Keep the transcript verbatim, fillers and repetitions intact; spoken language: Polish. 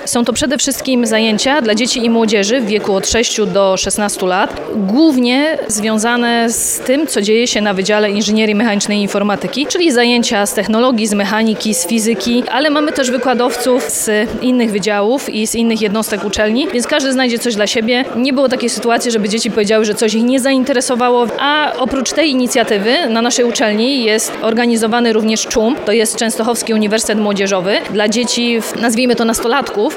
Są to przede wszystkim zajęcia dla dzieci i młodzieży w wieku od sześciu do szesnastu lat, głównie związane z tym, co dzieje się na Wydziale Inżynierii Mechanicznej i Informatyki, czyli zajęcia z technologii, z mechaniki, z fizyki, ale mamy też wykładowców z innych wydziałów i z innych jednostek uczelni, więc każdy znajdzie coś dla siebie. Nie było takiej sytuacji, żeby dzieci powiedziały, że coś ich nie zainteresowało, a oprócz tej inicjatywy na naszej uczelni jest organizowany również czum, to jest Częstochowski Uniwersytet Młodzieżowy dla dzieci, nazwijmy to nastolatków,